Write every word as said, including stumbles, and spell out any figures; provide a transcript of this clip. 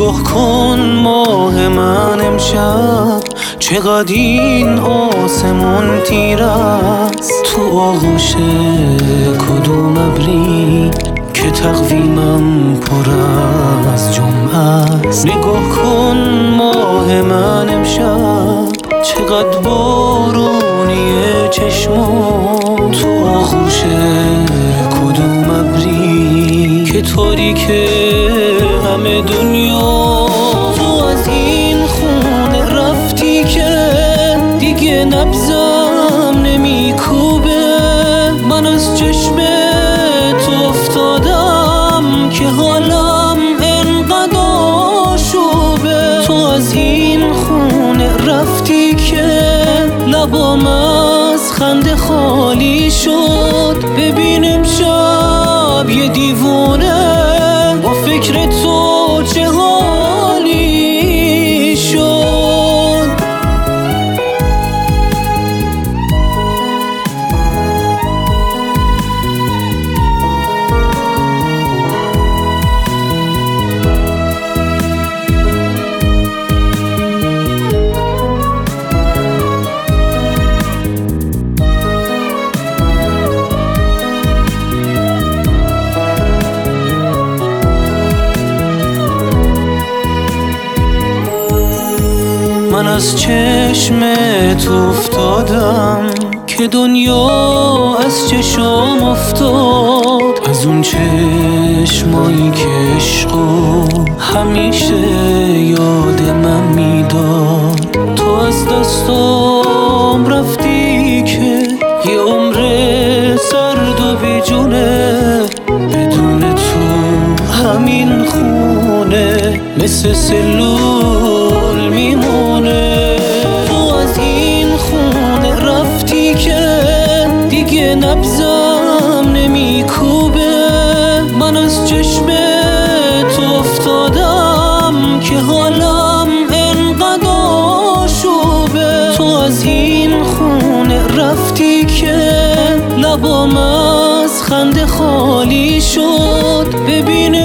نگاه کن ماه من امشب چقدر این آسمون تیر است، تو آغوش کدوم ابری که تقویمم پر از جمعه است. نگاه کن ماه من امشب چقدر بارونیه چشمان، تو آغوش کدوم ابری که تاریکه همه دنیا. تو از این خونه رفتی که دیگه نبضم نمیکوبه، من از چشم تو افتادم که حالم انقدر آشوبه. تو از این خونه رفتی که لبام از خنده خالی شد، ببین امشب یه دیوونه با فکر تو چه حالی شد. من از چشم تو افتادم که دنیا از چشم افتاد، از اون چشمایی که عشقو همیشه یاد من میداد. تو از دستام رفتی که یه عمر سرد و بیجونه، بدون تو همین خونه مثل سلول میمونه. تو از این خونه رفتی که دیگه نبضم نمیکوبه، من از چشم تو افتادم که حالم انقدر آشوبه. تو از این خونه رفتی که لبام از خنده خالی شد، ببین